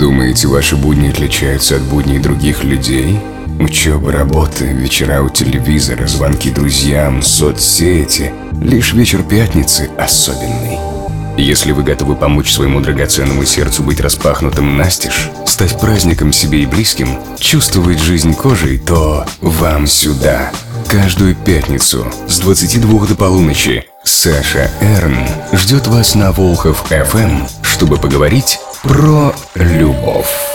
Думаете, ваши будни отличаются от будней других людей? Учеба, работа, вечера у телевизора, звонки друзьям, соцсети. Лишь вечер пятницы особенный. Если вы готовы помочь своему драгоценному сердцу быть распахнутым настежь, стать праздником себе и близким, чувствовать жизнь кожей, то вам сюда. Каждую пятницу с 22 до полуночи Саша Эрн ждет вас на Волхов FM, чтобы поговорить про любовь.